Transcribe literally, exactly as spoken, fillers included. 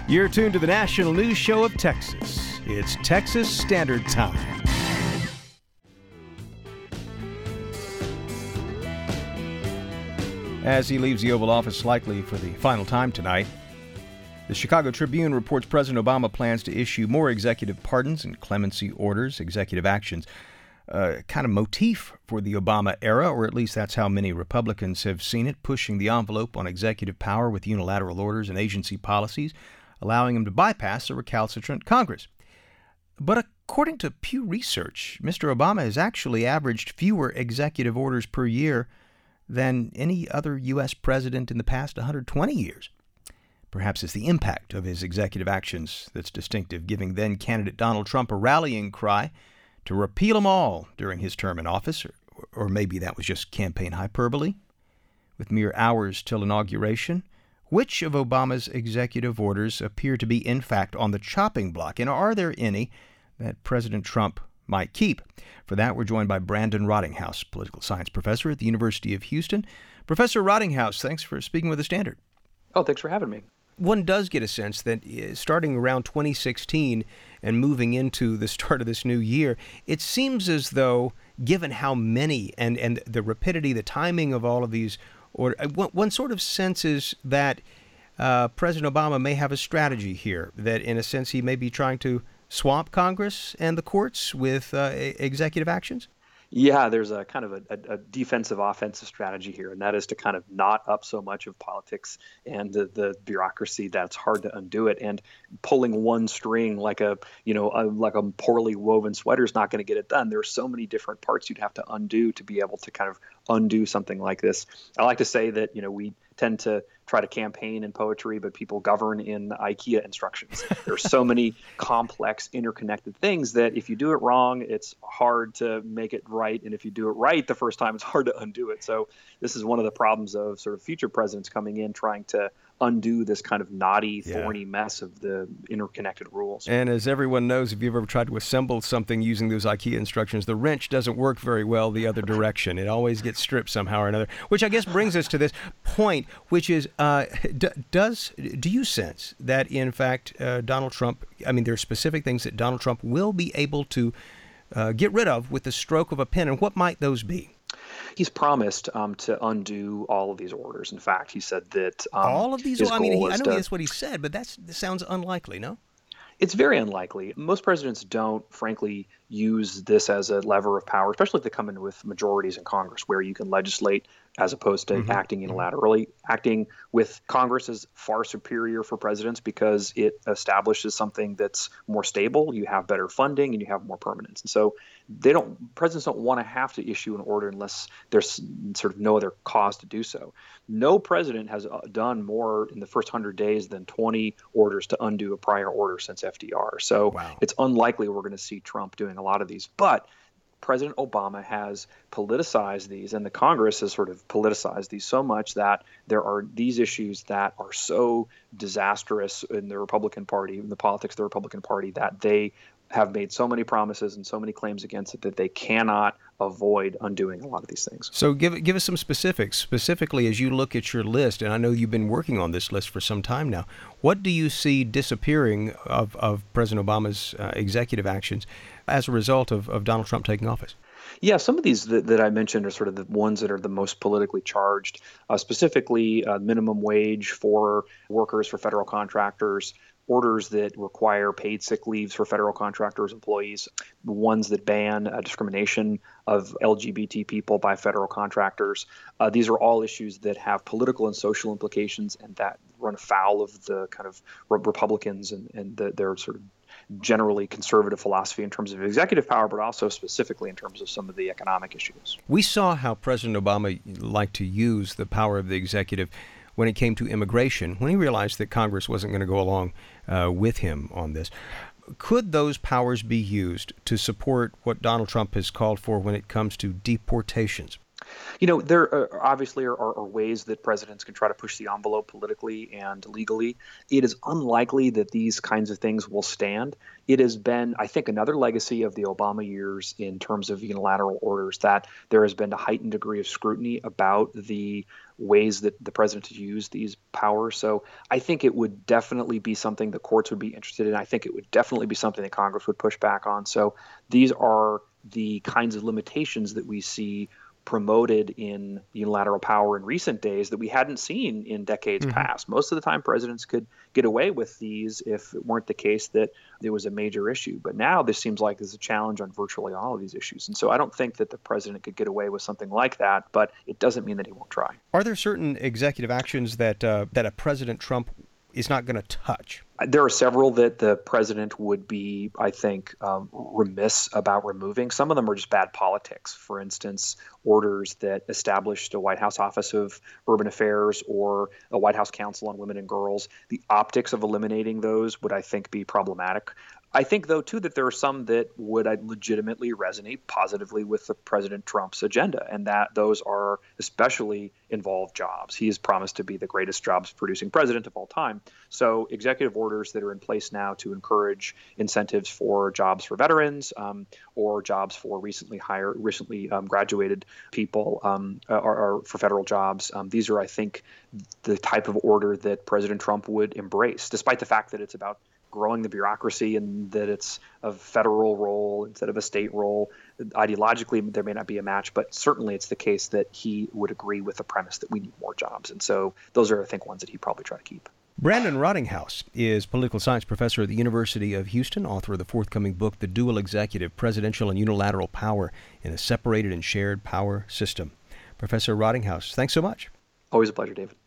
You're tuned to the national news show of Texas. It's Texas Standard Time. As he leaves the Oval Office likely for the final time tonight, the Chicago Tribune reports President Obama plans to issue more executive pardons and clemency orders, executive actions, uh, kind of motif for the Obama era, or at least that's how many Republicans have seen it, pushing the envelope on executive power with unilateral orders and agency policies, allowing him to bypass a recalcitrant Congress. But according to Pew Research, Mister Obama has actually averaged fewer executive orders per year than any other U S president in the past one hundred twenty years. Perhaps it's the impact of his executive actions that's distinctive, giving then-candidate Donald Trump a rallying cry to repeal them all during his term in office, or, or maybe that was just campaign hyperbole. With mere hours till inauguration, which of Obama's executive orders appear to be, in fact, on the chopping block? And are there any that President Trump might keep? For that, we're joined by Brandon Rottinghaus, political science professor at the University of Houston. Professor Rottinghaus, thanks for speaking with the Standard. Oh, thanks for having me. One does get a sense that starting around twenty sixteen and moving into the start of this new year, it seems as though, given how many and, and the rapidity, the timing of all of these, or one, one sort of senses that uh, President Obama may have a strategy here, that in a sense he may be trying to swamp Congress and the courts with uh, executive actions? Yeah, there's a kind of a, a defensive offensive strategy here, and that is to kind of knot up so much of politics and the, the bureaucracy that it's hard to undo it. And pulling one string like a, you know, a, like a poorly woven sweater is not going to get it done. There are so many different parts you'd have to undo to be able to kind of undo something like this. I like to say that, you know, we tend to try to campaign in poetry, but people govern in IKEA instructions. There's so many complex, interconnected things that if you do it wrong, it's hard to make it right. And if you do it right the first time, it's hard to undo it. So this is one of the problems of sort of future presidents coming in, trying to undo this kind of knotty, thorny yeah. mess of the interconnected rules. And as everyone knows, if you've ever tried to assemble something using those IKEA instructions, the wrench doesn't work very well the other direction. It always gets stripped somehow or another, which I guess brings us to this point, which is, uh, d- does do you sense that, in fact, uh, Donald Trump, I mean, there are specific things that Donald Trump will be able to uh, get rid of with the stroke of a pen, and what might those be? He's promised um, to undo all of these orders. In fact, he said that um, all of these. His I mean, he, I know to, that's what he said, but that's, that sounds unlikely. No, it's very unlikely. Most presidents don't, frankly, use this as a lever of power, especially if they come in with majorities in Congress, where you can legislate as opposed to mm-hmm. acting unilaterally. Acting with Congress is far superior for presidents because it establishes something that's more stable. You have better funding and you have more permanence. And so they don't, presidents don't want to have to issue an order unless there's sort of no other cause to do so. No president has done more in the first one hundred days than twenty orders to undo a prior order since F D R. So wow. It's unlikely we're going to see Trump doing a lot of these. But President Obama has politicized these, and the Congress has sort of politicized these so much that there are these issues that are so disastrous in the Republican Party, in the politics of the Republican Party, that they have made so many promises and so many claims against it that they cannot avoid undoing a lot of these things. So give give us some specifics, specifically as you look at your list, and I know you've been working on this list for some time now. What do you see disappearing of, of President Obama's uh, executive actions as a result of, of Donald Trump taking office? Yeah, some of these that, that I mentioned are sort of the ones that are the most politically charged, uh, specifically uh, minimum wage for workers, for federal contractors, orders that require paid sick leaves for federal contractors, employees, the ones that ban uh, discrimination of L G B T people by federal contractors. Uh, these are all issues that have political and social implications and that run afoul of the kind of re- Republicans and, and the, their sort of generally conservative philosophy in terms of executive power, but also specifically in terms of some of the economic issues. We saw how President Obama liked to use the power of the executive when it came to immigration, when he realized that Congress wasn't going to go along uh, with him on this. Could those powers be used to support what Donald Trump has called for when it comes to deportations? You know, there are, obviously are, are, are ways that presidents can try to push the envelope politically and legally. It is unlikely that these kinds of things will stand. It has been, I think, another legacy of the Obama years in terms of unilateral orders, that there has been a heightened degree of scrutiny about the ways that the president has used these powers. So I think it would definitely be something the courts would be interested in. I think it would definitely be something that Congress would push back on. So these are the kinds of limitations that we see promoted in unilateral power in recent days that we hadn't seen in decades mm-hmm. past. Most of the time, presidents could get away with these if it weren't the case that there was a major issue. But now this seems like there's a challenge on virtually all of these issues. And so I don't think that the president could get away with something like that, but it doesn't mean that he won't try. Are there certain executive actions that uh, that a President Trump is not going to touch? There are several that the president would be, I think, um, remiss about removing. Some of them are just bad politics. For instance, orders that established a White House Office of Urban Affairs or a White House Council on Women and Girls. The optics of eliminating those would, I think, be problematic. I think, though, too, that there are some that would legitimately resonate positively with the President Trump's agenda, and that those are especially involve jobs. He has promised to be the greatest jobs-producing president of all time. So executive orders that are in place now to encourage incentives for jobs for veterans um, or jobs for recently hired, recently um, graduated people um, are, are for federal jobs. Um, these are, I think, the type of order that President Trump would embrace, despite the fact that it's about growing the bureaucracy and that it's a federal role instead of a state role. Ideologically, there may not be a match, but certainly it's the case that he would agree with the premise that we need more jobs. And so those are, I think, ones that he'd probably try to keep. Brandon Rottinghaus is political science professor at the University of Houston, author of the forthcoming book, The Dual Executive, Presidential and Unilateral Power in a Separated and Shared Power System. Professor Rottinghaus, thanks so much. Always a pleasure, David.